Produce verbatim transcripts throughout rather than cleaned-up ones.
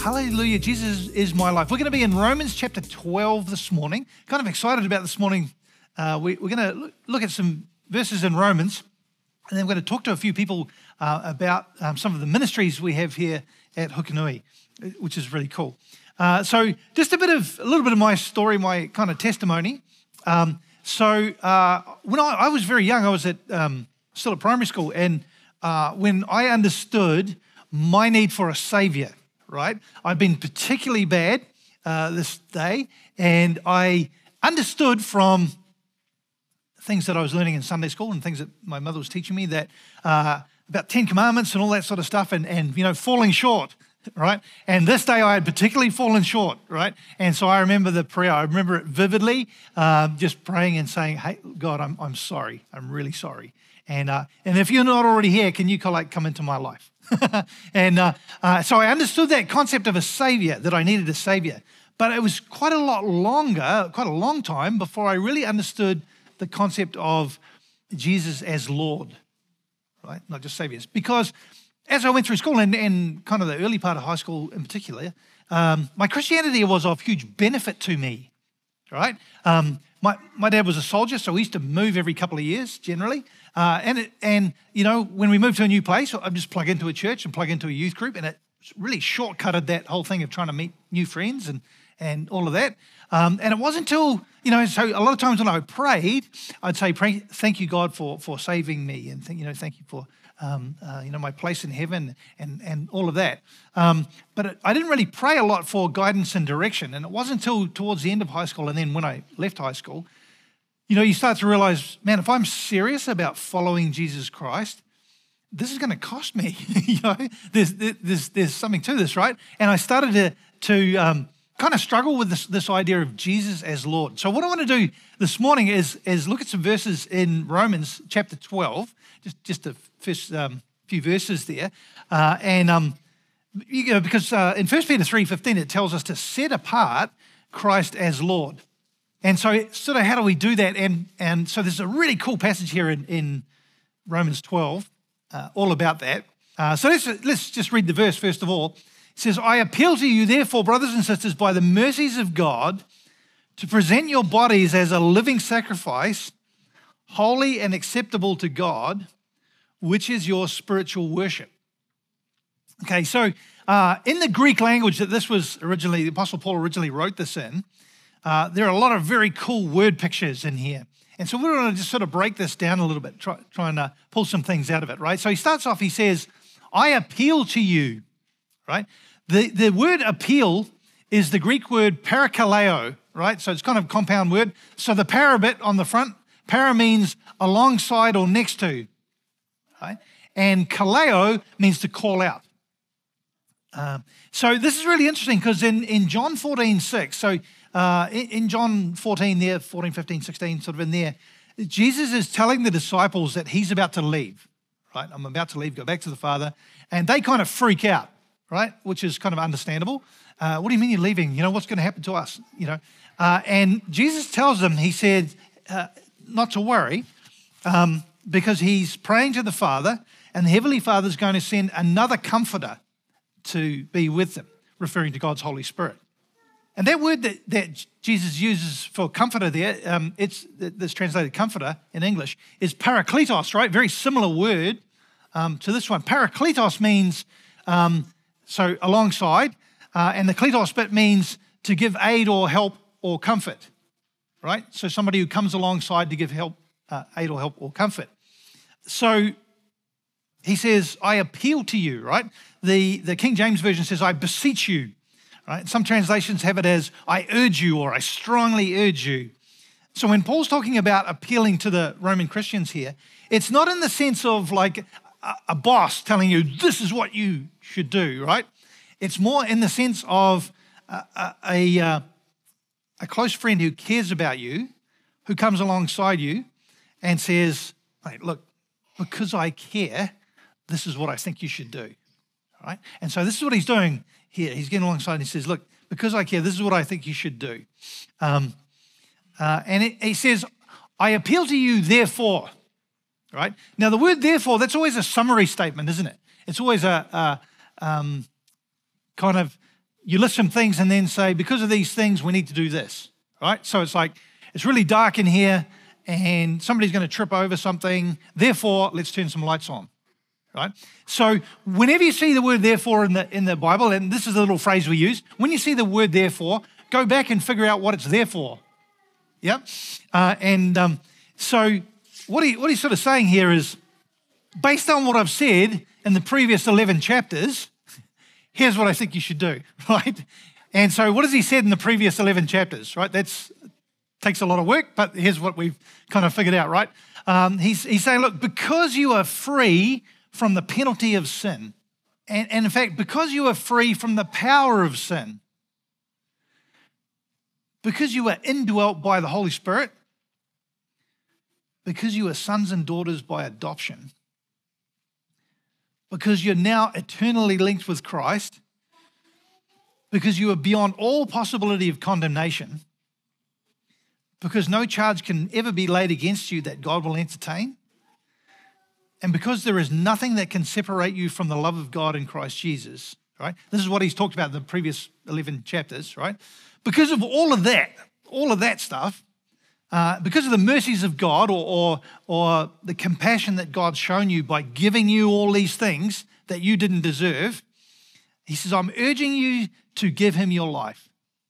Hallelujah, Jesus is my life. We're going to be in Romans chapter twelve this morning. Kind of excited about this morning. Uh, we, we're going to look at some verses in Romans, and then we're going to talk to a few people uh, about um, some of the ministries we have here at Hukanui, which is really cool. Uh, so just a bit of, a little bit of my story, my kind of testimony. Um, so uh, when I, I was very young, I was at um, still at primary school, and uh, when I understood my need for a savior, right? I've been particularly bad uh, this day, and I understood from things that I was learning in Sunday school and things that my mother was teaching me that uh, about Ten Commandments and all that sort of stuff, and, and you know, falling short, right? And this day I had particularly fallen short, right? And so I remember the prayer. I remember it vividly, um, just praying and saying, "Hey, God, I'm I'm sorry. I'm really sorry. And uh, and if you're not already here, can you like come into my life?" and uh, uh, so I understood that concept of a savior, that I needed a savior. But it was quite a lot longer, quite a long time before I really understood the concept of Jesus as Lord, right? Not just saviors. Because as I went through school, and, and kind of the early part of high school in particular, um, my Christianity was of huge benefit to me, right? Um, my, my dad was a soldier, so we used to move every couple of years generally. Uh, and, it, and you know, when we moved to a new place, I'd just plug into a church and plug into a youth group, and it really shortcutted that whole thing of trying to meet new friends and, and all of that. Um, and it wasn't until, you know, so a lot of times when I prayed, I'd say, pray, thank you, God, for for saving me, and, th- you know, thank you for, um, uh, you know, my place in heaven and, and all of that. Um, but it, I didn't really pray a lot for guidance and direction. And it wasn't until towards the end of high school, and then when I left high school, you know, you start to realize, man, if I'm serious about following Jesus Christ, this is going to cost me. you know, there's, there's there's something to this, right? And I started to to um, kind of struggle with this this idea of Jesus as Lord. So what I want to do this morning is is look at some verses in Romans chapter twelve, just just a first um, few verses there, uh, and um, you know, because uh, in First Peter three fifteen it tells us to set apart Christ as Lord. And so sort of how do we do that? And and so there's a really cool passage here in, in Romans twelve, uh, all about that. Uh, so let's, let's just read the verse first of all. It says, "I appeal to you, therefore, brothers and sisters, by the mercies of God, to present your bodies as a living sacrifice, holy and acceptable to God, which is your spiritual worship." Okay, so uh, in the Greek language that this was originally, the Apostle Paul originally wrote this in, Uh, there are a lot of very cool word pictures in here. And so we're going to just sort of break this down a little bit, try, try and uh, pull some things out of it, right? So he starts off, he says, "I appeal to you," right? The, the word appeal is the Greek word parakaleo, right? So it's kind of a compound word. So the para bit on the front, para means alongside or next to, right? And kaleo means to call out. Um, so this is really interesting because in, in John fourteen six, so uh, in, in John fourteen there, fourteen, fifteen, sixteen, sort of in there, Jesus is telling the disciples that he's about to leave, right? I'm about to leave, go back to the Father. And they kind of freak out, right? Which is kind of understandable. Uh, what do you mean you're leaving? You know, what's going to happen to us? You know, uh, and Jesus tells them, he said, uh, not to worry, um, because he's praying to the Father, and the Heavenly Father is going to send another comforter to be with them, referring to God's Holy Spirit. And that word that, that Jesus uses for comforter there, um, it's that's translated comforter in English, is parakletos, right? Very similar word um, to this one. Parakletos means, um, so alongside, uh, and the kletos bit means to give aid or help or comfort, right? So somebody who comes alongside to give help, uh, aid or help or comfort. So he says, "I appeal to you," right? The, the King James Version says, "I beseech you," right? Some translations have it as, "I urge you," or "I strongly urge you." So when Paul's talking about appealing to the Roman Christians here, it's not in the sense of like a, a boss telling you, this is what you should do, right? It's more in the sense of a, a, a, uh, a close friend who cares about you, who comes alongside you and says, "Hey, look, because I care, this is what I think you should do," right? And so this is what he's doing here. He's getting alongside and he says, "Look, because I care, this is what I think you should do." Um, uh, and it, he says, "I appeal to you, therefore," right? Now, the word therefore, that's always a summary statement, isn't it? It's always a, a um, kind of you list some things and then say, because of these things, we need to do this, right? So it's like, it's really dark in here and somebody's going to trip over something. Therefore, let's turn some lights on, right? So whenever you see the word therefore in the, in the Bible, and this is a little phrase we use, when you see the word therefore, go back and figure out what it's there for. Yep. Uh, and um, so what, he, what he's sort of saying here is, based on what I've said in the previous eleven chapters, here's what I think you should do, right? And so what has he said in the previous eleven chapters, right? That's takes a lot of work, but here's what we've kind of figured out, right? Um, he's, he's saying, look, because you are free from the penalty of sin, and, and in fact, because you are free from the power of sin, because you are indwelt by the Holy Spirit, because you are sons and daughters by adoption, because you're now eternally linked with Christ, because you are beyond all possibility of condemnation, because no charge can ever be laid against you that God will entertain, and because there is nothing that can separate you from the love of God in Christ Jesus, right? This is what he's talked about in the previous eleven chapters, right? Because of all of that, all of that stuff, uh, because of the mercies of God or, or, or the compassion that God's shown you by giving you all these things that you didn't deserve, he says, I'm urging you to give him your life.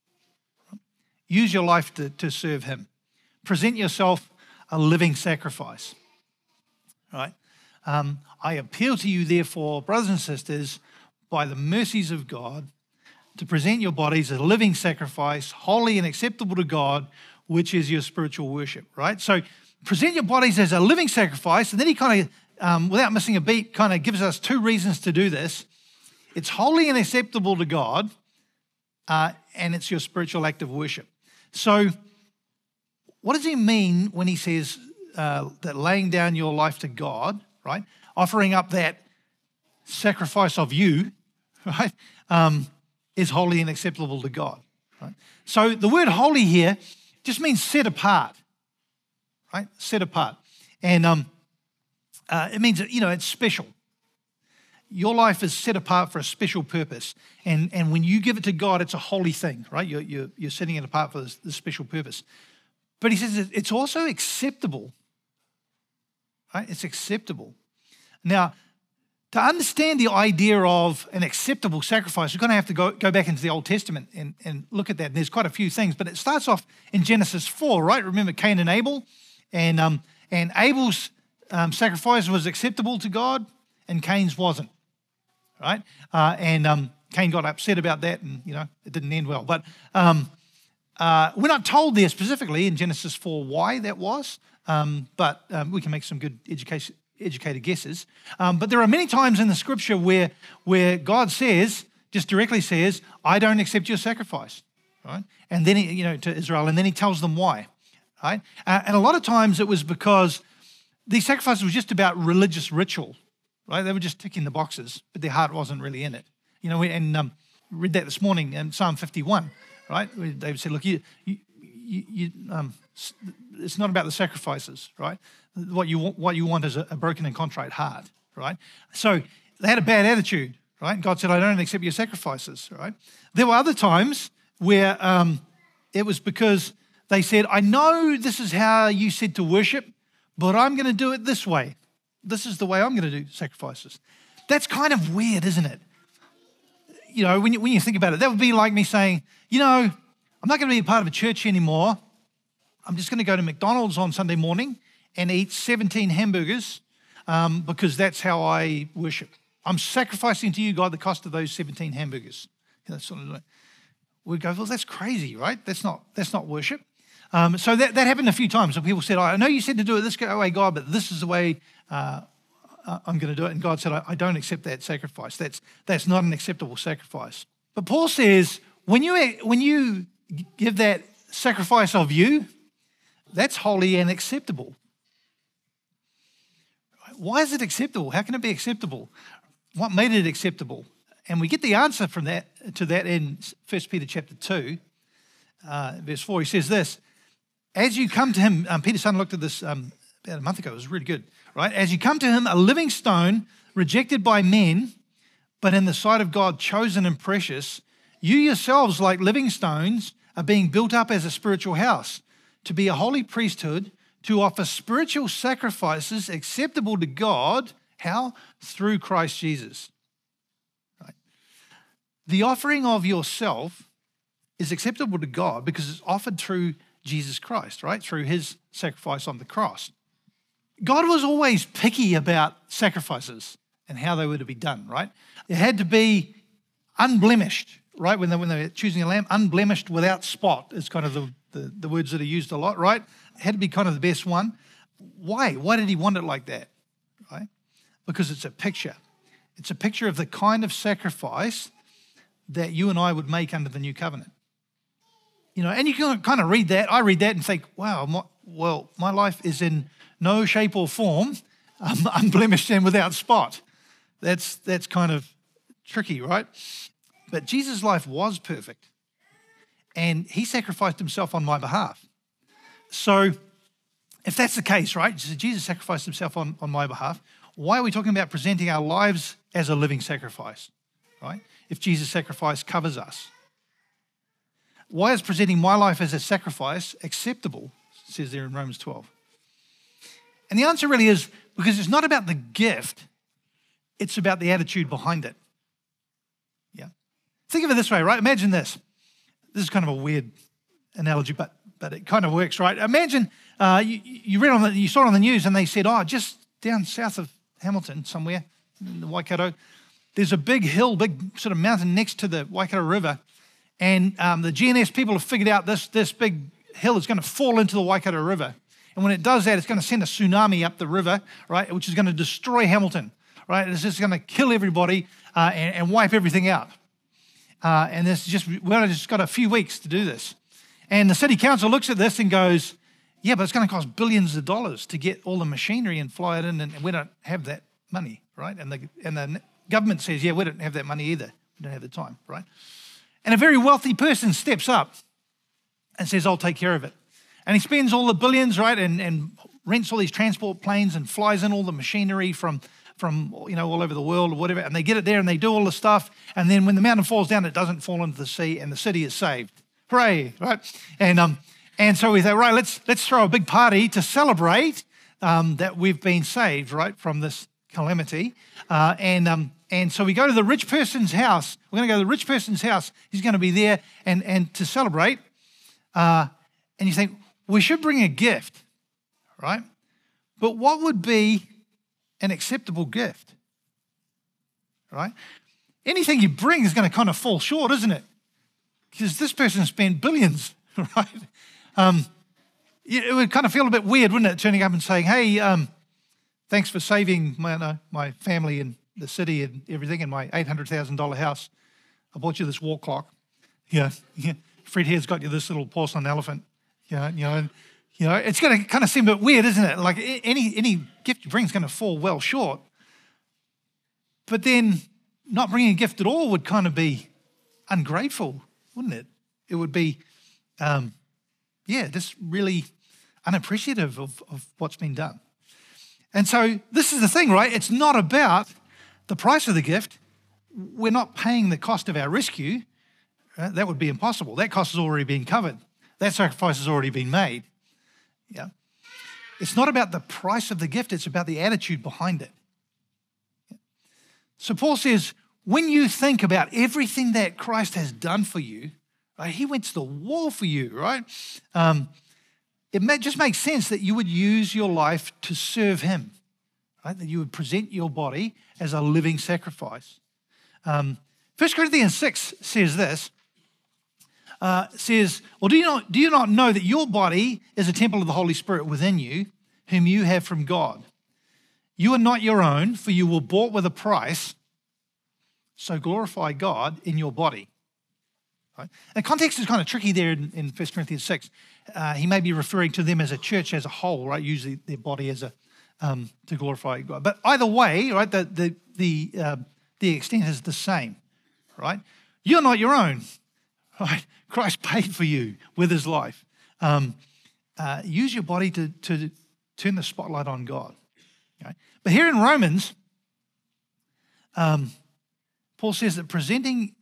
Use your life to, to serve him. Present yourself a living sacrifice, right? Um, I appeal to you, therefore, brothers and sisters, by the mercies of God, to present your bodies as a living sacrifice, holy and acceptable to God, which is your spiritual worship, right? So present your bodies as a living sacrifice, and then he kind of, um, without missing a beat, kind of gives us two reasons to do this. It's holy and acceptable to God, uh, and it's your spiritual act of worship. So what does he mean when he says uh, that laying down your life to God, right? Offering up that sacrifice of you, right? Um, is holy and acceptable to God, right? So the word holy here just means set apart, right? Set apart. And um, uh, it means, you know, it's special. Your life is set apart for a special purpose. And, and when you give it to God, it's a holy thing, right? You're, you're, you're setting it apart for this, this special purpose. But he says it's also acceptable, right? It's acceptable. Now, to understand the idea of an acceptable sacrifice, we're going to have to go, go back into the Old Testament and, and look at that. And there's quite a few things, but it starts off in Genesis four, right? Remember Cain and Abel? And, um, and Abel's um, sacrifice was acceptable to God and Cain's wasn't, right? Uh, and um, Cain got upset about that and, you know, it didn't end well. But um, uh, we're not told there specifically in Genesis four why that was, um, but um, we can make some good education. educated guesses. Um, but there are many times in the scripture where, where God says, just directly says, I don't accept your sacrifice, right? And then, he, you know, to Israel, and then he tells them why, right? Uh, and a lot of times it was because these sacrifices were just about religious ritual, right? They were just ticking the boxes, but their heart wasn't really in it. You know, and um, read that this morning in Psalm fifty-one, right? David said, look, you, you, you, you um, it's not about the sacrifices, right? What you want, what you want is a, a broken and contrite heart, right? So they had a bad attitude, right? God said, I don't accept your sacrifices, right? There were other times where um, it was because they said, I know this is how you said to worship, but I'm going to do it this way. This is the way I'm going to do sacrifices. That's kind of weird, isn't it? You know, when you, when you think about it, that would be like me saying, you know, I'm not going to be a part of a church anymore. I'm just going to go to McDonald's on Sunday morning and eat seventeen hamburgers um, because that's how I worship. I'm sacrificing to you, God, the cost of those seventeen hamburgers. You know, sort of, we go, well, that's crazy, right? That's not that's not worship. Um, so that, that happened a few times. And people said, I know you said to do it this way, God, but this is the way uh, I'm going to do it. And God said, I, I don't accept that sacrifice. That's that's not an acceptable sacrifice. But Paul says, when you when you give that sacrifice of you, that's holy and acceptable. Why is it acceptable? How can it be acceptable? What made it acceptable? And we get the answer from that to that in First Peter chapter two, uh, verse four. He says this, as you come to him, um, Peter's son looked at this um, about a month ago. It was really good, right? As you come to him, a living stone, rejected by men, but in the sight of God, chosen and precious, You yourselves, like living stones, are being built up as a spiritual house, to be a holy priesthood, to offer spiritual sacrifices acceptable to God. How? Through Christ Jesus. Right? The offering of yourself is acceptable to God because it's offered through Jesus Christ, right? Through his sacrifice on the cross. God was always picky about sacrifices and how they were to be done, right? It had to be unblemished, right? When they, when they were choosing a lamb, unblemished, without spot is kind of the, the, the words that are used a lot, right? It had to be kind of the best one. Why? Why did he want it like that, right? Because it's a picture. It's a picture of the kind of sacrifice that you and I would make under the new covenant. You know, and you can kind of read that. I read that and think, wow, my, well, my life is in no shape or form um, unblemished and without spot. That's that's kind of tricky, right? But Jesus' life was perfect, and he sacrificed himself on my behalf. So if that's the case, right, so Jesus sacrificed himself on, on my behalf, why are we talking about presenting our lives as a living sacrifice, right? If Jesus' sacrifice covers us. Why is presenting my life as a sacrifice acceptable, it says there in Romans twelve? And the answer really is because it's not about the gift, it's about the attitude behind it. Yeah. Think of it this way, right? Imagine this. This is kind of a weird analogy, but but it kind of works, right? Imagine uh, you, you read on the, you saw it on the news, and they said, oh, just down south of Hamilton somewhere, in the Waikato, there's a big hill, big sort of mountain next to the Waikato River, and um, the G N S people have figured out this, this big hill is going to fall into the Waikato River. And when it does that, it's going to send a tsunami up the river, right, which is going to destroy Hamilton, right? It's just going to kill everybody uh, and, and wipe everything out. Uh, and this is just, we've just got a few weeks to do this. And the city council looks at this and goes, yeah, but it's going to cost billions of dollars to get all the machinery and fly it in, and we don't have that money, right? And the, and the government says, yeah, we don't have that money either. We don't have the time, right? And a very wealthy person steps up and says, I'll take care of it. And he spends all the billions, right, and, and rents all these transport planes and flies in all the machinery from, from, you know, all over the world or whatever, and they get it there and they do all the stuff, and then when the mountain falls down, it doesn't fall into the sea, and the city is saved. Hooray, right? And um, and so we say, right, let's let's throw a big party to celebrate um, that we've been saved, right, from this calamity. Uh, and um, and so we go to the rich person's house. We're going to go to the rich person's house. He's going to be there and and to celebrate. Uh, and you think, we should bring a gift, right? But what would be an acceptable gift, right? Anything you bring is going to kind of fall short, isn't it? Because this person spent billions, right? Um, it would kind of feel a bit weird, wouldn't it, turning up and saying, hey, um, thanks for saving my, uh, my family and the city and everything in my eight hundred thousand dollars house. I bought you this wall clock. Yeah, yeah. Fred here's got you this little porcelain elephant. Yeah, you know, you know, it's going to kind of seem a bit weird, isn't it? Like any any gift you bring is going to fall well short. But then not bringing a gift at all would kind of be ungrateful, wouldn't it? It would be, um, yeah, just really unappreciative of, of what's been done. And so this is the thing, right? It's not about the price of the gift. We're not paying the cost of our rescue. Right? That would be impossible. That cost has already been covered. That sacrifice has already been made. Yeah. It's not about the price of the gift, it's about the attitude behind it. Yeah. So Paul says, when you think about everything that Christ has done for you, right, he went to the wall for you, right? Um, it may, just makes sense that you would use your life to serve him, right? That you would present your body as a living sacrifice. Um, First Corinthians six says this, Uh, says, well, do you, not, do you not know that your body is a temple of the Holy Spirit within you, whom you have from God? You are not your own, for you were bought with a price, so glorify God in your body. Right? The context is kind of tricky there in, in First Corinthians six. Uh, he may be referring to them as a church as a whole, right? Usually their body as a um, to glorify God. But either way, right, the, the, the, uh, the extent is the same, right? You're not your own. Right? Christ paid for you with his life. Um, uh, use your body to, to turn the spotlight on God. Okay? But here in Romans, um, Paul says that presenting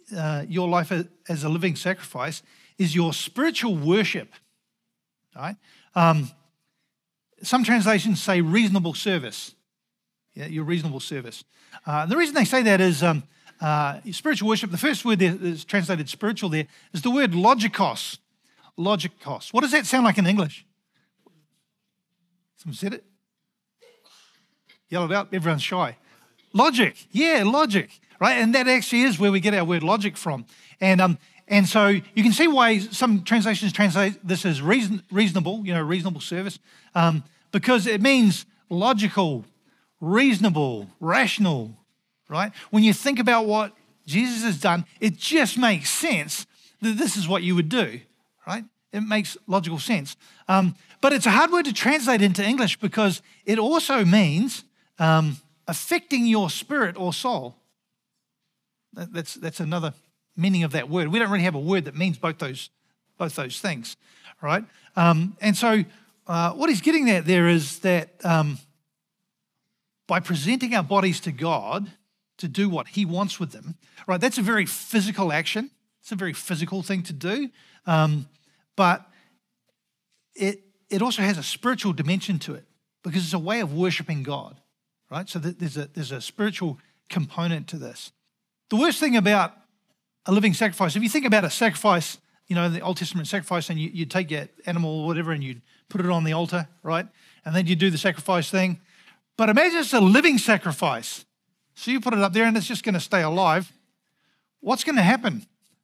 uh, your life as a living sacrifice is your spiritual worship, right? Um, some translations say reasonable service. Yeah, your reasonable service. Uh, the reason they say that is um, uh, spiritual worship, the first word that is translated spiritual there is the word logikos. Logikos. What does that sound like in English? Someone said it? Yell it out, everyone's shy. Logic, yeah, logic, right? And that actually is where we get our word logic from. And um, and so you can see why some translations translate this as reason, reasonable, you know, reasonable service, um, because it means logical, reasonable, rational, right? When you think about what Jesus has done, it just makes sense that this is what you would do, right? It makes logical sense. Um, but it's a hard word to translate into English because it also means um, affecting your spirit or soul. That, that's that's another meaning of that word. We don't really have a word that means both those both those things, right? Um, and so uh, what he's getting at there is that um, by presenting our bodies to God to do what he wants with them, right? That's a very physical action. It's a very physical thing to do, um, but it it also has a spiritual dimension to it because it's a way of worshiping God, right? So there's a there's a spiritual component to this. The worst thing about a living sacrifice, if you think about a sacrifice, you know, the Old Testament sacrifice, and you you take your animal or whatever and you put it on the altar, right? And then you do the sacrifice thing. But imagine it's a living sacrifice. So you put it up there and it's just going to stay alive. What's going to happen?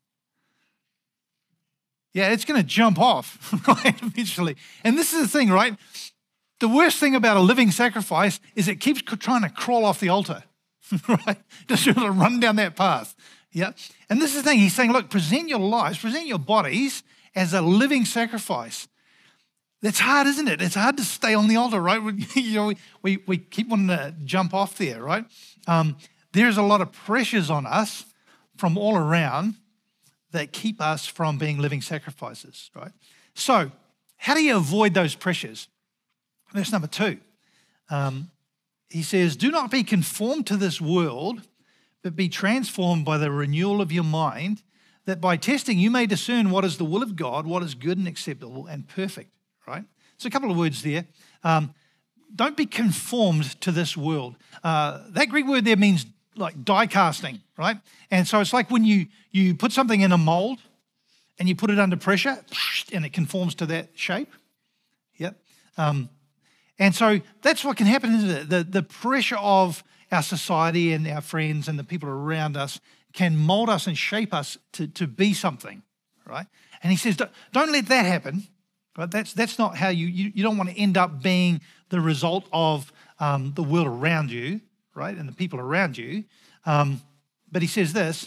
Yeah, it's going to jump off, right, eventually. And this is the thing, right? The worst thing about a living sacrifice is it keeps trying to crawl off the altar, right? Just sort of run down that path, yeah? And this is the thing. He's saying, look, present your lives, present your bodies as a living sacrifice. That's hard, isn't it? It's hard to stay on the altar, right? We, you know, we, we keep wanting to jump off there, right? Um, there's a lot of pressures on us from all around that keep us from being living sacrifices, right? So how do you avoid those pressures? Verse number two, um, he says, do not be conformed to this world, but be transformed by the renewal of your mind, that by testing you may discern what is the will of God, what is good and acceptable and perfect, right? So a couple of words there. Um, don't be conformed to this world. Uh, that Greek word there means like die casting, right? And so it's like when you, you put something in a mold and you put it under pressure and it conforms to that shape. Yep. Um, and so that's what can happen, isn't it? The, the pressure of our society and our friends and the people around us can mold us and shape us to, to be something, right? And he says, don't, don't let that happen, right? That's, that's not how you, you, you don't want to end up being the result of um, the world around you, right, and the people around you. Um, but he says this,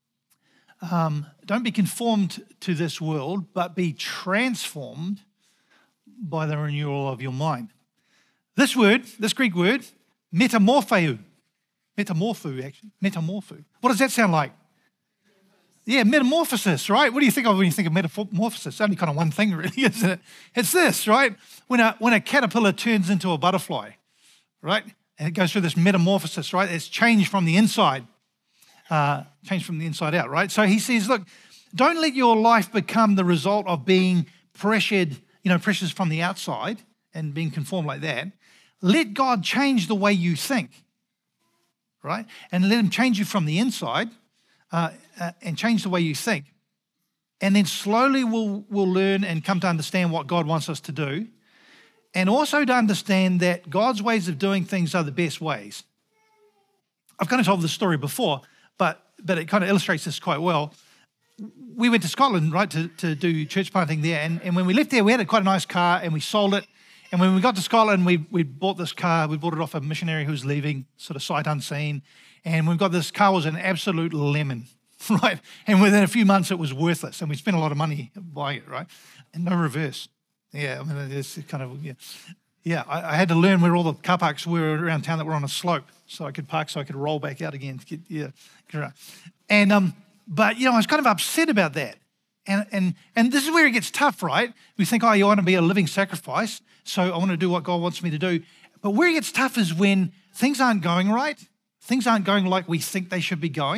um, don't be conformed to this world, but be transformed by the renewal of your mind. This word, this Greek word, metamorphou, metamorphou actually, metamorphou. What does that sound like? Yeah, metamorphosis, right? What do you think of when you think of metamorphosis? It's only kind of one thing really, isn't it? It's this, right? When a, when a caterpillar turns into a butterfly, right? And it goes through this metamorphosis, right? It's changed from the inside, uh, changed from the inside out, right? So he says, look, don't let your life become the result of being pressured, you know, pressures from the outside and being conformed like that. Let God change the way you think, right? And let him change you from the inside uh, uh, and change the way you think. And then slowly we'll, we'll learn and come to understand what God wants us to do. And also to understand that God's ways of doing things are the best ways. I've kind of told this story before, but but it kind of illustrates this quite well. We went to Scotland, right, to, to do church planting there. And, and when we left there, we had a quite a nice car and we sold it. And when we got to Scotland, we we bought this car. We bought it off a missionary who was leaving, sort of sight unseen. And we've got this car was an absolute lemon, right? And within a few months, it was worthless. And we spent a lot of money buying it, right? And no reverse. Yeah, I mean, it's kind of, yeah. Yeah, I, I had to learn where all the car parks were around town that were on a slope so I could park, so I could roll back out again. Get, yeah, get around. And, um, but, you know, I was kind of upset about that. And, and, and this is where it gets tough, right? We think, oh, you want to be a living sacrifice, so I want to do what God wants me to do. But where it gets tough is when things aren't going right, things aren't going like we think they should be going,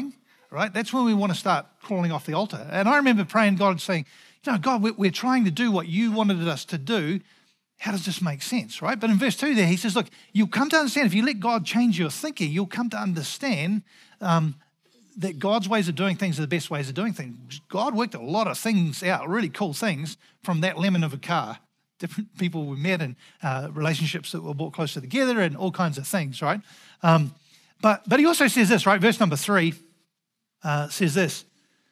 right? That's when we want to start crawling off the altar. And I remember praying God saying, you know, God, we're trying to do what you wanted us to do. How does this make sense, right? But in verse two there, he says, look, you'll come to understand, if you let God change your thinking, you'll come to understand um, that God's ways of doing things are the best ways of doing things. God worked a lot of things out, really cool things, from that lemon of a car. Different people we met and uh, relationships that were brought closer together and all kinds of things, right? Um, but, but he also says this, right? Verse number three uh, says this,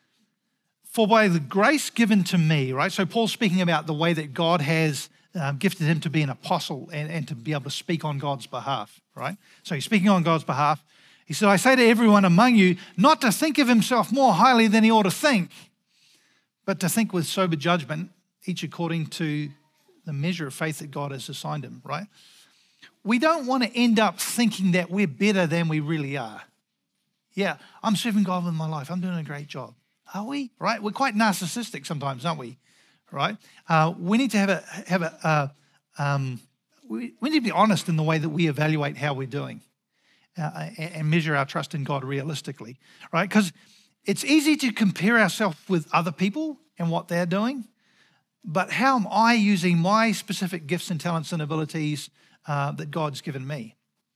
for by the grace given to me, right? So Paul's speaking about the way that God has um, gifted him to be an apostle and, and to be able to speak on God's behalf, right? So he's speaking on God's behalf. He said, I say to everyone among you not to think of himself more highly than he ought to think, but to think with sober judgment, each according to the measure of faith that God has assigned him, right? We don't want to end up thinking that we're better than we really are. Yeah, I'm serving God with my life. I'm doing a great job. Are we? Right? We're quite narcissistic sometimes, aren't we? Right? Uh, we need to have a, have a uh, um, we, we need to be honest in the way that we evaluate how we're doing. Uh, and measure our trust in God realistically, right? Because it's easy to compare ourselves with other people and what they're doing, but how am I using my specific gifts and talents and abilities uh, that God's given me?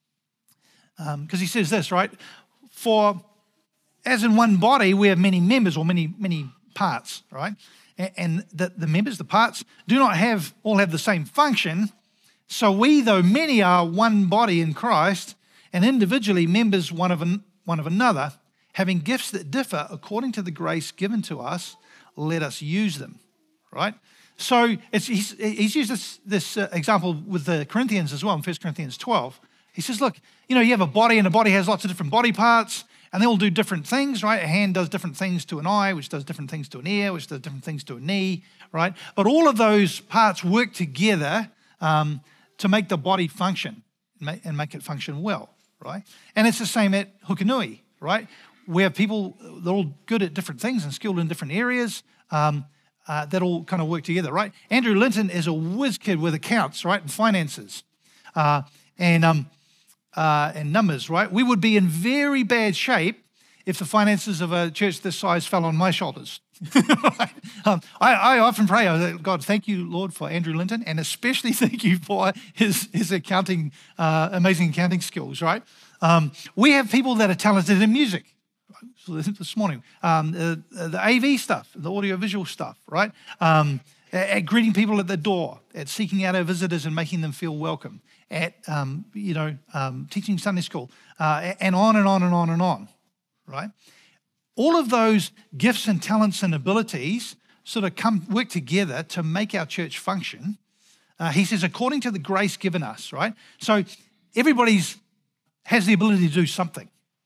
Because um, he says this, right? For as in one body, we have many members or many, many parts, right? And, and the, the members, the parts, do not have all have the same function. So we, though many, are one body in Christ, and individually members one of, an, one of another, having gifts that differ according to the grace given to us, let us use them, right? So it's, he's, he's used this, this uh, example with the Corinthians as well in First Corinthians twelve. He says, look, you know, you have a body and a body has lots of different body parts and they all do different things, right? A hand does different things to an eye, which does different things to an ear, which does different things to a knee, right? But all of those parts work together um, to make the body function and make it function well. Right? And it's the same at Hukanui, right? Where people, they're all good at different things and skilled in different areas um, uh, that all kind of work together, right? Andrew Linton is a whiz kid with accounts, right, and finances uh, and, um, uh, and numbers, right? We would be in very bad shape if the finances of a church this size fell on my shoulders. Right? um, I, I often pray, I say, God, thank you, Lord, for Andrew Linton, and especially thank you for his, his accounting, uh, amazing accounting skills, right? Um, we have people that are talented in music. So this morning, um, the, the A V stuff, the audiovisual stuff, right? Um, at, at greeting people at the door, at seeking out our visitors and making them feel welcome, at, um, you know, um, teaching Sunday school, uh, and on and on and on and on, right? All of those gifts and talents and abilities sort of come work together to make our church function. Uh, he says, according to the grace given us, right? So everybody's has the ability to do something,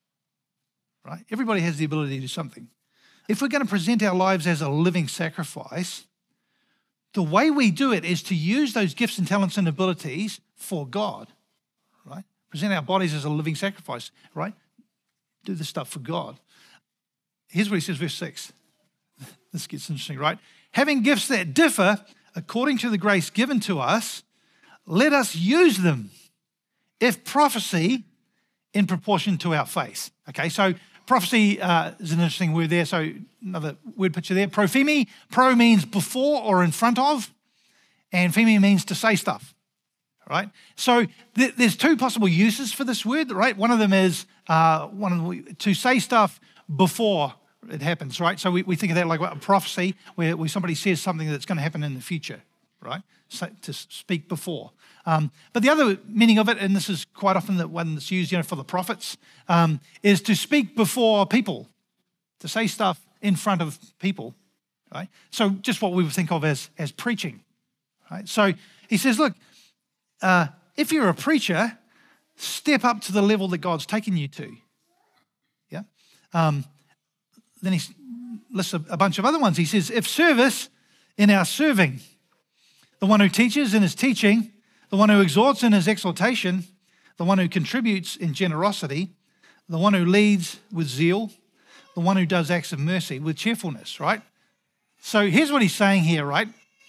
right? Everybody has the ability to do something. If we're going to present our lives as a living sacrifice, the way we do it is to use those gifts and talents and abilities for God, right? Present our bodies as a living sacrifice, right? Do this stuff for God. Here's what he says, verse six. This gets interesting, right? Having gifts that differ according to the grace given to us, let us use them. If prophecy, in proportion to our faith. Okay, so prophecy uh, is an interesting word there. So another word picture there. Prophemi. Pro means before or in front of, and phemi means to say stuff. Right? So th- there's two possible uses for this word, right? One of them is uh, one of the, to say stuff before it happens, right? So we, we think of that like a prophecy where, where somebody says something that's going to happen in the future, right? So, to speak before. Um, but the other meaning of it, and this is quite often the one that's used, you know, for the prophets, um, is to speak before people, to say stuff in front of people, right? So just what we would think of as, as preaching, right? So he says, look, uh, if you're a preacher, step up to the level that God's taken you to, yeah? Um, then he lists a, a bunch of other ones. He says, if service, in our serving, the one who teaches in his teaching, the one who exhorts in his exhortation, the one who contributes in generosity, the one who leads with zeal, the one who does acts of mercy with cheerfulness, right? So here's what he's saying here, right?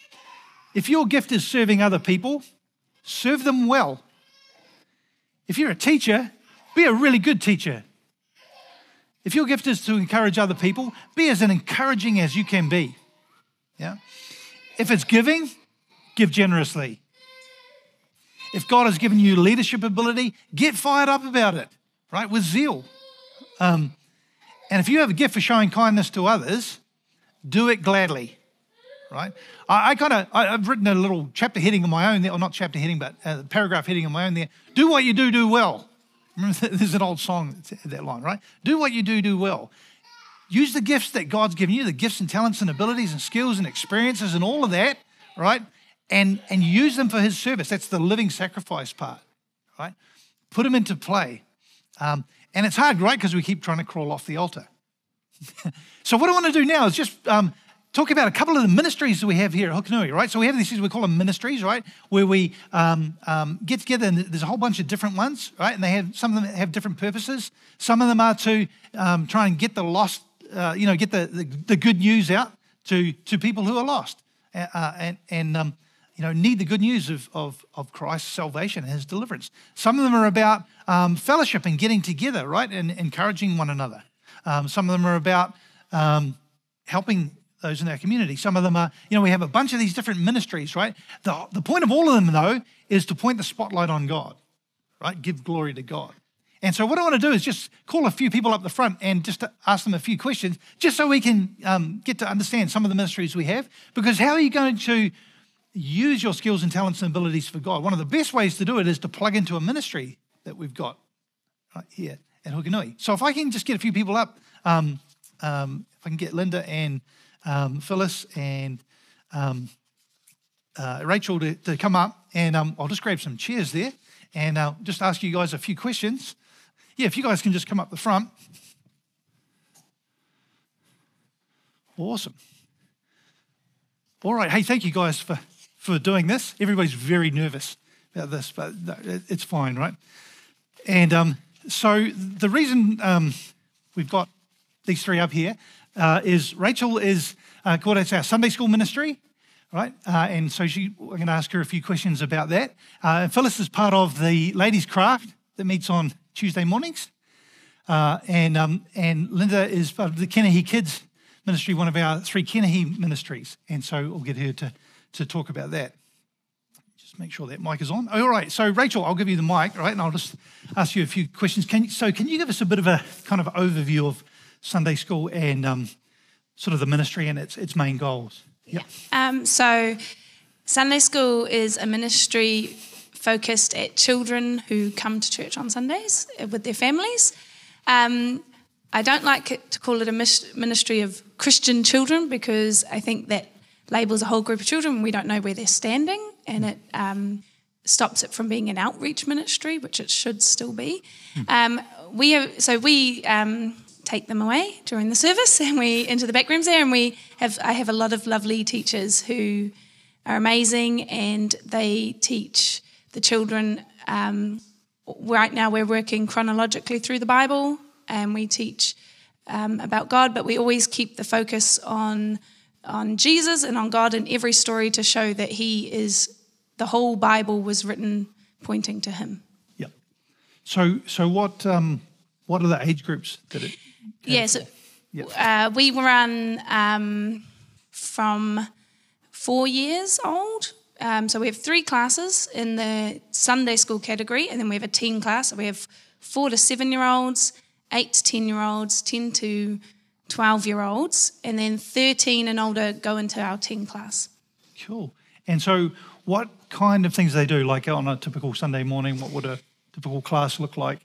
If your gift is serving other people, serve them well. If you're a teacher, be a really good teacher. If your gift is to encourage other people, be as encouraging as you can be. Yeah. If it's giving, give generously. If God has given you leadership ability, get fired up about it, right, with zeal. Um, and if you have a gift for showing kindness to others, do it gladly, right? I, I kind of, I've written a little chapter heading of my own there, or not chapter heading, but a paragraph heading of my own there. Do what you do, do well. Remember, there's an old song, that line, right? Do what you do, do well. Use the gifts that God's given you, the gifts and talents and abilities and skills and experiences and all of that, right? And, and use them for his service. That's the living sacrifice part, right? Put them into play. Um, and it's hard, right? Because we keep trying to crawl off the altar. So what I want to do now is just um, talk about a couple of the ministries that we have here at Hukanui, right? So we have these things we call them ministries, right? Where we um, um, get together, and there's a whole bunch of different ones, right? And they have, some of them have different purposes. Some of them are to um, try and get the lost, uh, you know, get the, the, the good news out to, to people who are lost. Uh, and, and um, you know, need the good news of, of, of Christ's salvation and his deliverance. Some of them are about um, fellowship and getting together, right, and encouraging one another. Um, some of them are about um, helping those in our community. Some of them are, you know, we have a bunch of these different ministries, right? The, the point of all of them, though, is to point the spotlight on God, right? Give glory to God. And so what I want to do is just call a few people up the front and just to ask them a few questions, just so we can um, get to understand some of the ministries we have. Because how are you going to use your skills and talents and abilities for God? One of the best ways to do it is to plug into a ministry that we've got right here at Hukanui. So if I can just get a few people up, um, um, if I can get Linda and um, Phyllis and um, uh, Rachel to, to come up, and um, I'll just grab some chairs there and uh, just ask you guys a few questions. Yeah, if you guys can just come up the front. Awesome. All right. Hey, thank you guys for, for doing this. Everybody's very nervous about this, but it's fine, right? And um, so the reason um, we've got these three up here uh, is Rachel is uh, coordinates our Sunday school ministry, right? Uh, and so she, we're going to ask her a few questions about that. Uh, and Phyllis is part of the Ladies Craft that meets on Tuesday mornings. Uh, and um, and Linda is part of the Kenahi Kids ministry, one of our three Kenahi ministries. And so we'll get her to, to talk about that. Just make sure that mic is on. All right, so Rachel, I'll give you the mic, right? And I'll just ask you a few questions. Can you, so can you give us a bit of a kind of overview of Sunday school and um, sort of the ministry and its its main goals? Yeah. Um, so Sunday school is a ministry focused at children who come to church on Sundays with their families. Um, I don't like it to call it a ministry of Christian children because I think that labels a whole group of children and we don't know where they're standing, and it um, stops it from being an outreach ministry, which it should still be. Mm. Um, we have, so we um, take them away during the service and we into the back rooms there, and we have I have a lot of lovely teachers who are amazing, and they teach the children. Um, right now we're working chronologically through the Bible, and we teach um, about God, but we always keep the focus on on Jesus and on God in every story to show that he is, the whole Bible was written pointing to him. Yep. So so what um, what are the age groups that it Yeah, so yep. uh, we run um, from four years old. Um, so we have three classes in the Sunday school category, and then we have a teen class. So we have four to seven-year-olds, eight to ten-year-olds, ten to twelve-year-olds, and then thirteen and older go into our teen class. Cool. And so what kind of things do they do? Like on a typical Sunday morning, what would a typical class look like?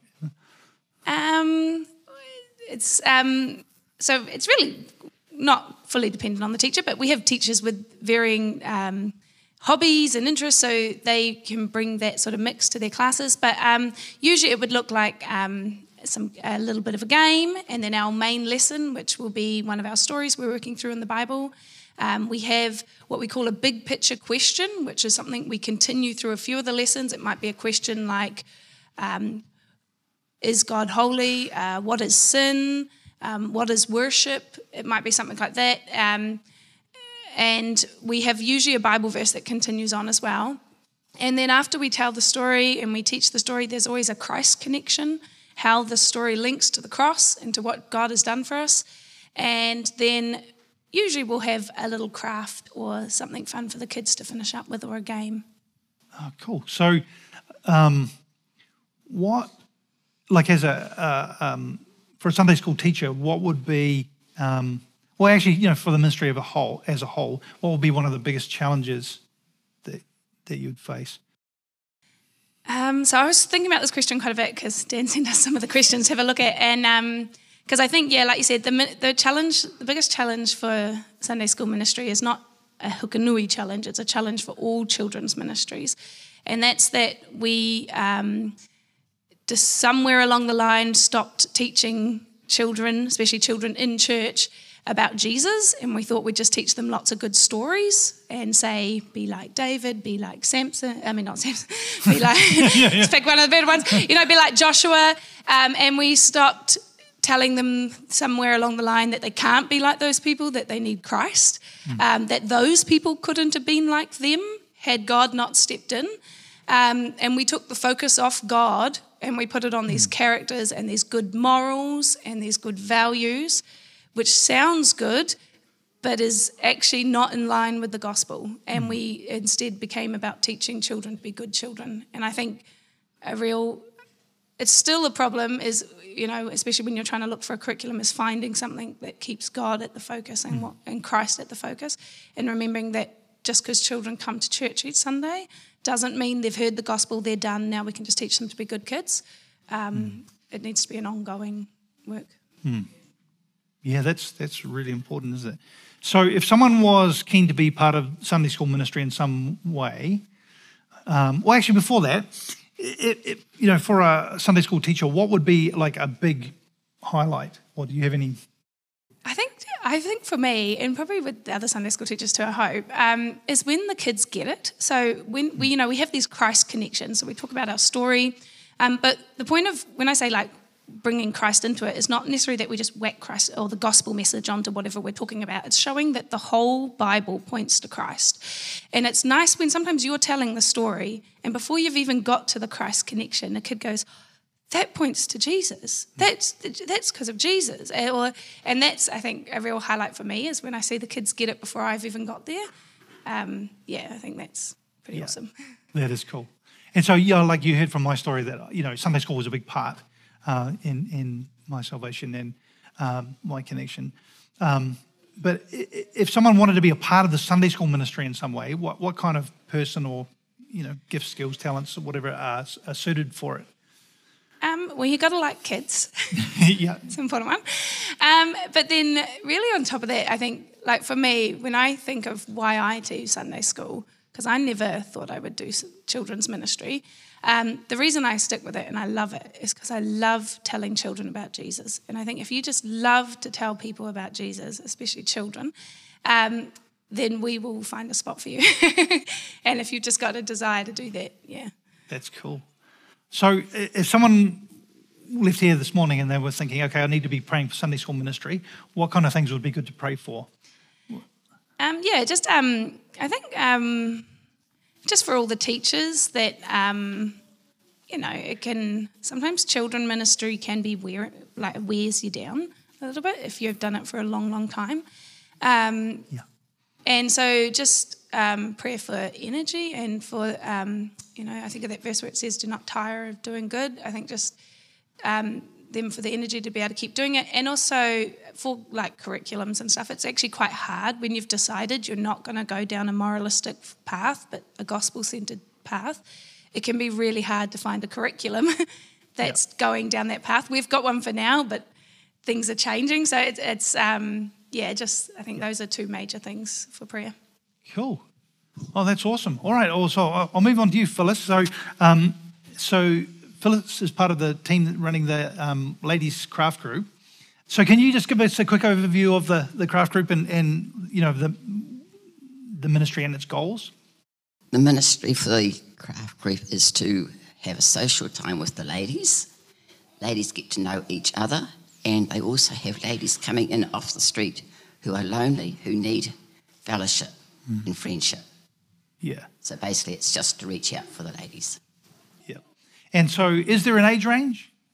Um, it's um, so it's really not fully dependent on the teacher, but we have teachers with varying um, hobbies and interests, so they can bring that sort of mix to their classes. But um, usually it would look like um, some a little bit of a game, and then our main lesson, which will be one of our stories we're working through in the Bible. Um, we have what we call a big picture question, which is something we continue through a few of the lessons. It might be a question like, um, is God holy? Uh, what is sin? Um, what is worship? It might be something like that. Um, and we have usually a Bible verse that continues on as well. And then after we tell the story and we teach the story, there's always a Christ connection how the story links to the cross and to what God has done for us. And then usually we'll have a little craft or something fun for the kids to finish up with, or a game. Oh, cool. So um, what, like as a, uh, um, for a Sunday school teacher, what would be, um, well, actually, you know, for the ministry of a whole, as a whole, what would be one of the biggest challenges that that you'd face? Um, so I was thinking about this question quite a bit because Dan sent us some of the questions to have a look at, and because um, I think, yeah, like you said, the the challenge, the biggest challenge for Sunday school ministry is not a Hukanui challenge; it's a challenge for all children's ministries, and that's that we um, just somewhere along the line stopped teaching children, especially children in church, about Jesus, and we thought we'd just teach them lots of good stories and say, be like David, be like Samson, I mean not Samson, be like, yeah, yeah. Let's pick one of the better ones, you know, be like Joshua, um, and we stopped telling them somewhere along the line that they can't be like those people, that they need Christ, mm. um, that those people couldn't have been like them had God not stepped in, um, and we took the focus off God and we put it on mm. these characters and these good morals and these good values, which sounds good, but is actually not in line with the gospel. And mm. we instead became about teaching children to be good children. And I think a real, it's still a problem is, you know, especially when you're trying to look for a curriculum, is finding something that keeps God at the focus and, mm. what, and Christ at the focus. And remembering that just because children come to church each Sunday doesn't mean they've heard the gospel, they're done, now we can just teach them to be good kids. Um, mm. It needs to be an ongoing work. Mm. Yeah, that's that's really important, isn't it? So if someone was keen to be part of Sunday school ministry in some way, um, well, actually before that, it, it, you know, for a Sunday school teacher, what would be like a big highlight? Or do you have any? I think I think for me, and probably with the other Sunday school teachers too, I hope, um, is when the kids get it. So when we, you know, we have these Christ connections. So we talk about our story, um, but the point of when I say like bringing Christ into it is not necessarily that we just whack Christ or the gospel message onto whatever we're talking about. It's showing that the whole Bible points to Christ. And it's nice when sometimes you're telling the story and before you've even got to the Christ connection, a kid goes, that points to Jesus. That's that's because of Jesus. Or, and that's, I think, a real highlight for me is when I see the kids get it before I've even got there. Um, yeah, I think that's pretty yeah, awesome. That is cool. And so, yeah, like you heard from my story that, you know, Sunday school was a big part Uh, in in my salvation and um, my connection. Um, but if someone wanted to be a part of the Sunday school ministry in some way, what what kind of person or, you know, gifts, skills, talents, or whatever are, are suited for it? Um, well, you got to like kids. Yeah. It's an important one. Um, but then really on top of that, I think, like for me, when I think of why I do Sunday school, because I never thought I would do children's ministry, Um, the reason I stick with it and I love it is because I love telling children about Jesus. And I think if you just love to tell people about Jesus, especially children, um, then we will find a spot for you. And if you've just got a desire to do that, yeah. That's cool. So if someone left here this morning and they were thinking, okay, I need to be praying for Sunday school ministry, what kind of things would be good to pray for? Um, yeah, just um, I think... Um, Just for all the teachers that, um, you know, it can, sometimes children ministry can be wear, like wears you down a little bit if you've done it for a long, long time. Um, yeah. And so just um, prayer for energy and for, um, you know, I think of that verse where it says, do not tire of doing good. I think just um, them for the energy to be able to keep doing it. And also for like curriculums and stuff, it's actually quite hard when you've decided you're not going to go down a moralistic path, but a gospel-centered path. It can be really hard to find a curriculum that's yep. going down that path. We've got one for now, but things are changing. So it's, it's um, yeah, just I think yep. those are two major things for prayer. Cool. Oh, that's awesome. All right. Also, I'll move on to you, Phyllis. So, um, so. Phyllis is part of the team running the um, ladies craft group. So can you just give us a quick overview of the, the craft group and, and you know the the ministry and its goals? The ministry for the craft group is to have a social time with the ladies. Ladies get to know each other, and they also have ladies coming in off the street who are lonely, who need fellowship mm. and friendship. Yeah. So basically it's just to reach out for the ladies. And so is there an age range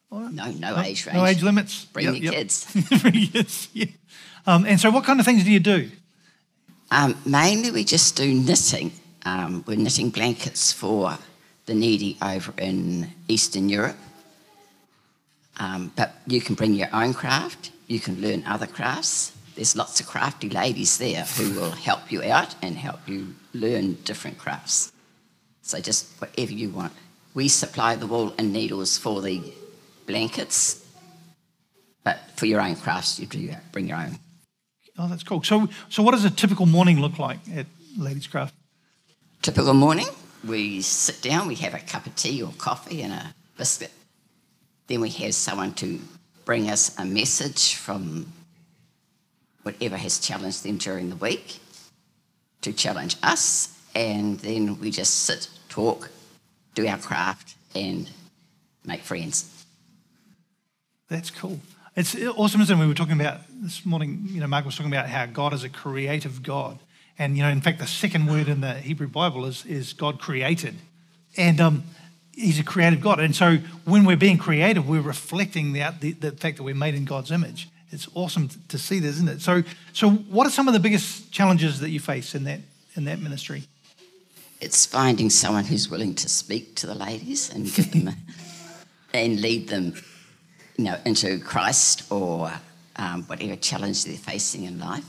Or- No, no age range. No age limits. Bring Yep, the yep. kids. Bring your kids, yeah. Um, and so what kind of things do you do? Um, mainly we just do knitting. Um, we're knitting blankets for the needy over in Eastern Europe. Um, but you can bring your own craft. You can learn other crafts. There's lots of crafty ladies there who will help you out and help you learn different crafts. So just whatever you want. We supply the wool and needles for the blankets, but for your own crafts, you do bring your own. Oh, that's cool. So, so what does a typical morning look like at Ladies Craft? Typical morning, we sit down, we have a cup of tea or coffee and a biscuit. Then we have someone to bring us a message from whatever has challenged them during the week to challenge us, and then we just sit, talk, do our craft, and make friends. That's cool. It's awesome, isn't it? We were talking about this morning, you know, Mark was talking about how God is a creative God. And, you know, in fact, the second word in the Hebrew Bible is, is God created. And um, he's a creative God. And so when we're being creative, we're reflecting the, the, the fact that we're made in God's image. It's awesome to, to see this, isn't it? So, so what are some of the biggest challenges that you face in that in that ministry? It's finding someone who's willing to speak to the ladies and give them a, and lead them, you know, into Christ or um, whatever challenge they're facing in life.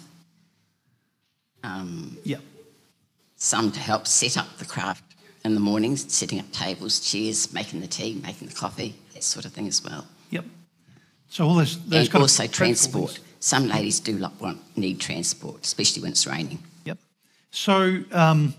Um, Yeah. some to help set up the craft in the mornings, setting up tables, chairs, making the tea, making the coffee, that sort of thing as well. Yep. So all those, those And kind also of practical transport. things. Some ladies do like, want need transport, especially when it's raining. Yep. So um,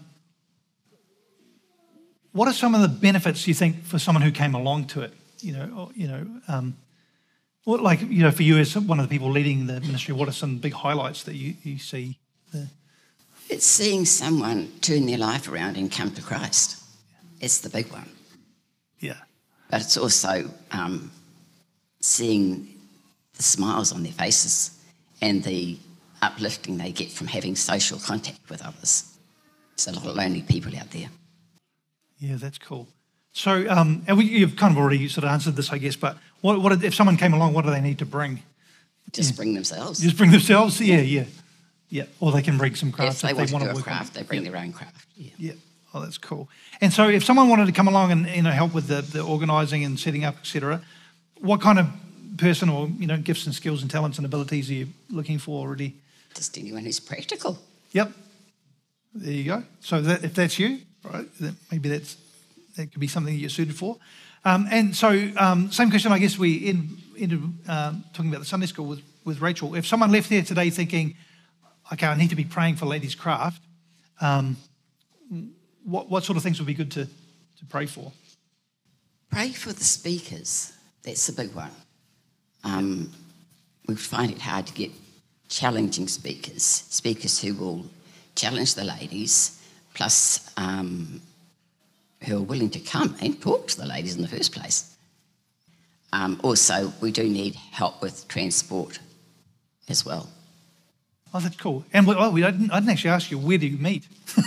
what are some of the benefits you think for someone who came along to it? You know, or, you know, um, what, like, you know, for you as one of the people leading the ministry, what are some big highlights that you, you see there? It's seeing someone turn their life around and come to Christ. It's the big one. Yeah. But it's also um, seeing the smiles on their faces and the uplifting they get from having social contact with others. There's a lot of lonely people out there. Yeah, that's cool. So, um, and we, you've kind of already sort of answered this, I guess, but what, what if someone came along, what do they need to bring? Just bring themselves. Just bring themselves? Yeah, yeah. Yeah, or they can bring some If crafts they if want they to want do to a work on craft, it. they bring Yeah. their own craft. Yeah. Yeah. Oh, that's cool. And so if someone wanted to come along and, you know, help with the, the organising and setting up, et cetera, what kind of person or, you know, gifts and skills and talents and abilities are you looking for already? Just anyone who's practical. Yep. There you go. So that, if that's you, right, then maybe that's that could be something that you're suited for. Um, and so um, same question, I guess we end, ended um, talking about the Sunday school with, with Rachel. If someone left there today thinking, okay, I need to be praying for Ladies Craft, um, what, what sort of things would be good to, to pray for? Pray for the speakers. That's the big one. Um, we find it hard to get challenging speakers, speakers who will challenge the ladies, plus um, who are willing to come and talk to the ladies in the first place. Um, also, we do need help with transport as well. Oh, that's cool. And we, oh, we I didn't, I didn't actually ask you, where do you meet?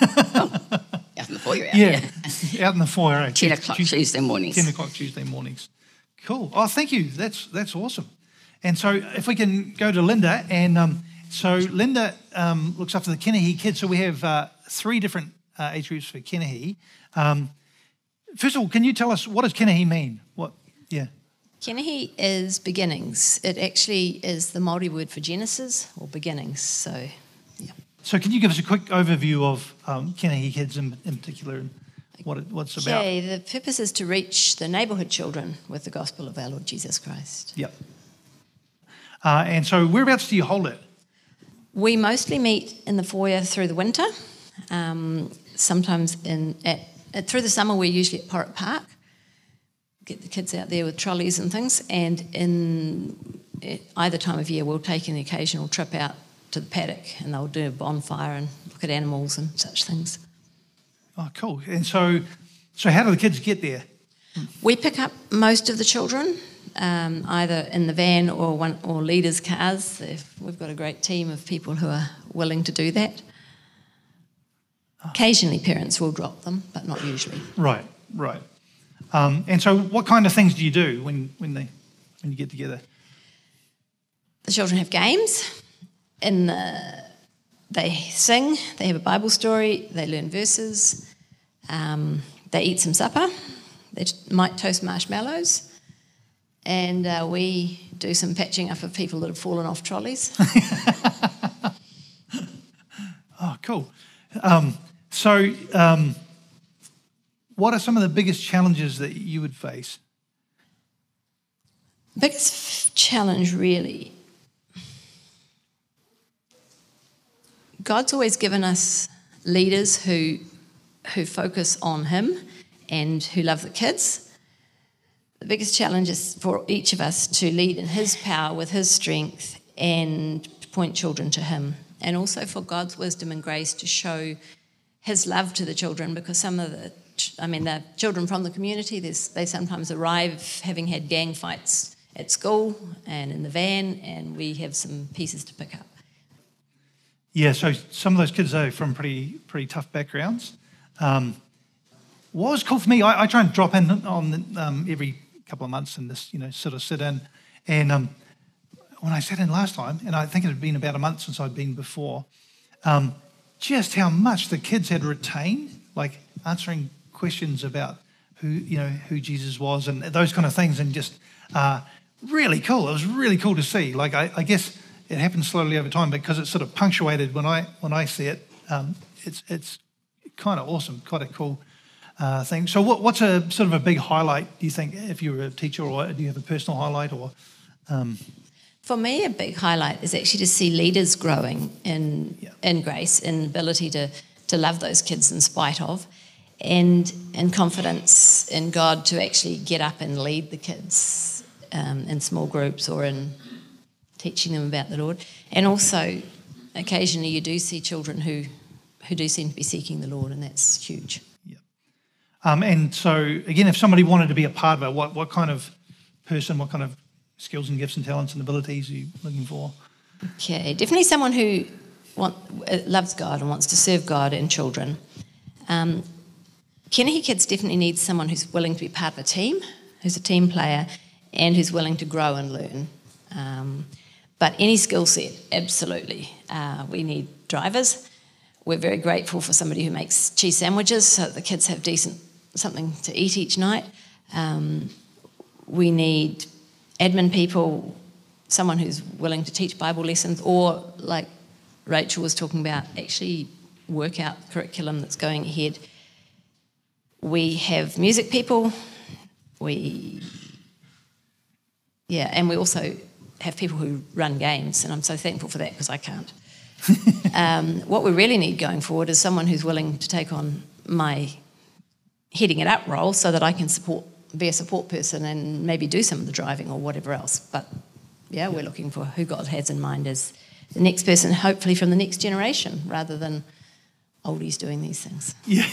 Out in the foyer out Yeah, there. out in the foyer. eh? ten o'clock Tuesday mornings. ten o'clock Tuesday mornings. Cool. Oh, thank you. That's that's awesome. And so if we can go to Linda, and um, so Linda um, looks after the Kenehi kids. So we have uh, three different uh, age groups for Kenehi. Um, first of all, can you tell us, what does Kenehi mean? What? Yeah. Kenehi is beginnings. It actually is the Māori word for Genesis or beginnings. So, yeah. So can you give us a quick overview of um, Kenehi kids in, in particular and what it, what's about? Okay, the purpose is to reach the neighbourhood children with the gospel of our Lord Jesus Christ. Yep. Uh, and so whereabouts do you hold it? We mostly meet in the foyer through the winter. Um, sometimes in at, at through the summer we're usually at Porritt Park. Get the kids out there with trolleys and things, and in either time of year we'll take an occasional trip out to the paddock and they'll do a bonfire and look at animals and such things. Oh, cool. And so, so how do the kids get there? We pick up most of the children, um, either in the van or one or leaders' cars. If we've got a great team of people who are willing to do that. Occasionally parents will drop them, but not usually. Right, right. Um, and so what kind of things do you do when, when they when you get together? The children have games. In the, they sing, they have a Bible story, they learn verses, um, they eat some supper, they might toast marshmallows, and uh, we do some patching up of people that have fallen off trolleys. Oh, cool. Um, so um, what are some of the biggest challenges that you would face? Biggest challenge, really, God's always given us leaders who who focus on Him and who love the kids. The biggest challenge is for each of us to lead in His power with His strength and to point children to Him, and also for God's wisdom and grace to show His love to the children, because some of the, I mean, the children from the community, they sometimes arrive having had gang fights at school and in the van, and we have some pieces to pick up. Yeah, so some of those kids are from pretty pretty tough backgrounds. Um, what was cool for me, I, I try and drop in on um, every couple of months and just, you know, sort of sit in. And um, when I sat in last time, and I think it had been about a month since I'd been before, um, just how much the kids had retained, like answering questions about who, you know, who Jesus was and those kind of things, and just uh, really cool. It was really cool to see. Like, I, I guess it happens slowly over time because it's sort of punctuated when I when I see it. Um, it's it's kind of awesome, quite a cool uh, thing. So what, what's a sort of a big highlight, do you think, if you were a teacher, or do you have a personal highlight? Or um... For me, a big highlight is actually to see leaders growing in yeah. in grace, in ability to to love those kids in spite of, and and confidence in God to actually get up and lead the kids um, in small groups or in teaching them about the Lord. And also, occasionally you do see children who, who do seem to be seeking the Lord, and that's huge. Yeah. Um, and so, again, if somebody wanted to be a part of it, what, what kind of person, what kind of skills and gifts and talents and abilities are you looking for? Okay, definitely someone who want, loves God and wants to serve God and children. Um, Kenehi Kids definitely needs someone who's willing to be part of a team, who's a team player, and who's willing to grow and learn. Um, But any skill set, absolutely. Uh, we need drivers. We're very grateful for somebody who makes cheese sandwiches so that the kids have decent something to eat each night. Um, we need admin people, someone who's willing to teach Bible lessons, or, like Rachel was talking about, actually work out curriculum that's going ahead. We have music people. We, yeah, and we also have people who run games, and I'm so thankful for that because I can't. um, what we really need going forward is someone who's willing to take on my heading it up role so that I can support, be a support person and maybe do some of the driving or whatever else. But yeah, we're looking for who God has in mind as the next person, hopefully from the next generation, rather than oldies doing these things. Yeah.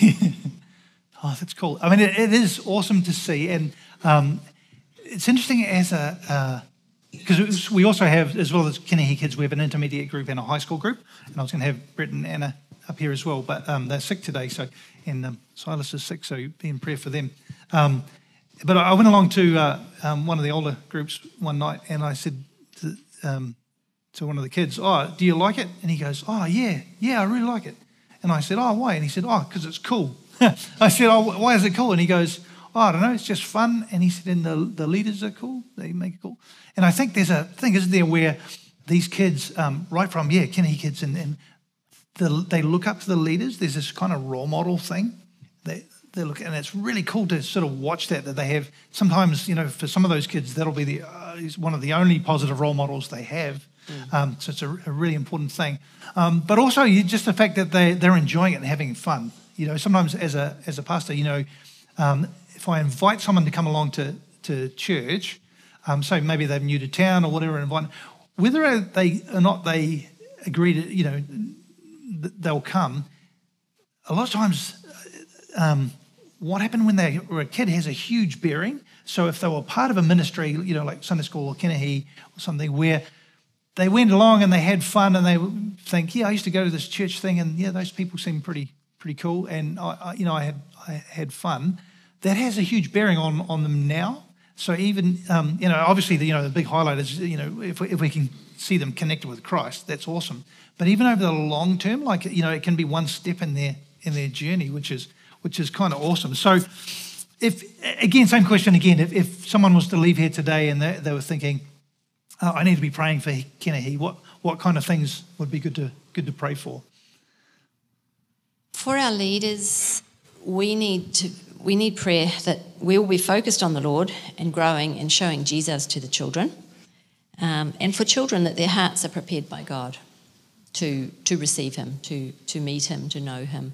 Oh, that's cool. I mean, it, it is awesome to see, and um, it's interesting as a... Uh, Because we also have, as well as Kenehi Kids, we have an intermediate group and a high school group. And I was going to have Brett and Anna up here as well, but um, they're sick today, so and um, Silas is sick, so be in prayer for them. Um, but I went along to uh, um, one of the older groups one night, and I said to, um, to one of the kids, "Oh, do you like it?" And he goes, "Oh, yeah, yeah, I really like it." And I said, "Oh, why?" And he said, "Oh, because it's cool." I said, "Oh, why is it cool?" And he goes, "Oh, I don't know, it's just fun." And he said, "And the, the leaders are cool, they make it cool." And I think there's a thing, isn't there, where these kids, um, right from, yeah, Kenehi Kids, and, and the, they look up to the leaders. There's this kind of role model thing. They, they look, and it's really cool to sort of watch that, that they have. Sometimes, you know, for some of those kids, that'll be the uh, one of the only positive role models they have. Mm. Um, so it's a, a really important thing. Um, but also, you, just the fact that they, they're enjoying it and having fun. You know, sometimes as a as a pastor, you know, um, if I invite someone to come along to, to church, um, so maybe they're new to town or whatever, invite, whether they or not they agree to, you know, they'll come. A lot of times, um, what happened when they were a kid has a huge bearing. So if they were part of a ministry, you know, like Sunday school or Kenehi or something, where they went along and they had fun and they think, yeah, I used to go to this church thing, and yeah, those people seem pretty pretty cool, and I, I you know, I had I had fun. That has a huge bearing on, on them now. So even, um, you know, obviously, the, you know, the big highlight is, you know, if we, if we can see them connected with Christ, that's awesome. But even over the long term, like, you know, it can be one step in their in their journey, which is which is kind of awesome. So if, again, same question again, if, if someone was to leave here today and they, they were thinking, oh, I need to be praying for Kenehi, what what kind of things would be good to good to pray for? For our leaders, we need to we need prayer that we will be focused on the Lord and growing and showing Jesus to the children. Um, and for children, that their hearts are prepared by God to to receive him, to to meet him, to know him.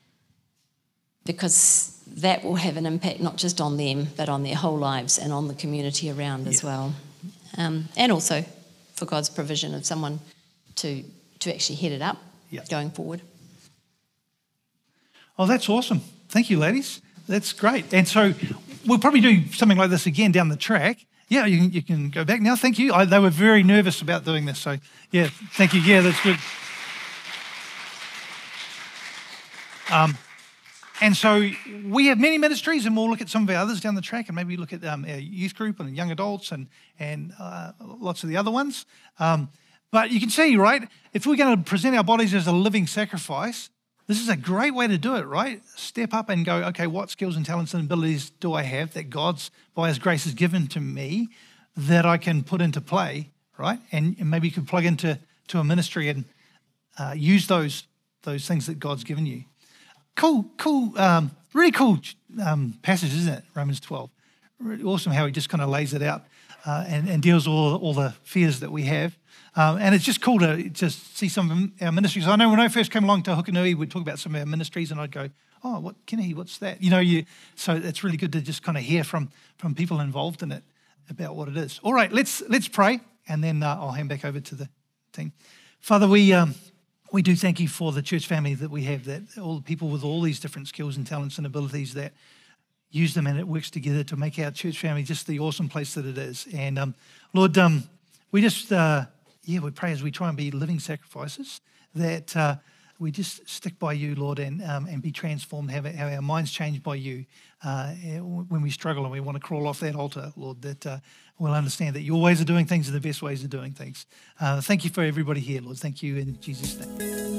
Because that will have an impact not just on them, but on their whole lives and on the community around as Yeah. well. Um, and also for God's provision of someone to to actually head it up Yeah. going forward. Oh, that's awesome. Thank you, ladies. That's great. And so we'll probably do something like this again down the track. Yeah, you can, you can go back now. Thank you. I, they were very nervous about doing this. So, yeah, thank you. Yeah, that's good. Um, and so we have many ministries, and we'll look at some of our others down the track, and maybe look at um, our youth group and young adults and, and uh, lots of the other ones. Um, but you can see, right, if we're going to present our bodies as a living sacrifice, this is a great way to do it, right? Step up and go, okay, what skills and talents and abilities do I have that God's, by his grace, has given to me that I can put into play, right? And, and maybe you could plug into to a ministry and uh, use those those things that God's given you. Cool, cool, um, really cool um, passage, isn't it? Romans twelve. Really awesome how he just kind of lays it out uh, and, and deals with all, all the fears that we have. Um, and it's just cool to just see some of our ministries. I know when I first came along to Hukanui, we'd talk about some of our ministries, and I'd go, "Oh, what Kenehi? What's that?" You know, you. So it's really good to just kind of hear from from people involved in it about what it is. All right, let's let's pray, and then uh, I'll hand back over to the team. Father, we um, we do thank you for the church family that we have. That all the people with all these different skills and talents and abilities that use them, and it works together to make our church family just the awesome place that it is. And um, Lord, um, we just. Uh, Yeah, we pray as we try and be living sacrifices that uh, we just stick by you, Lord, and um, and be transformed, have, have our minds changed by you uh, when we struggle and we want to crawl off that altar, Lord, that uh, we'll understand that your ways of doing things are the best ways of doing things. Uh, thank you for everybody here, Lord. Thank you in Jesus' name.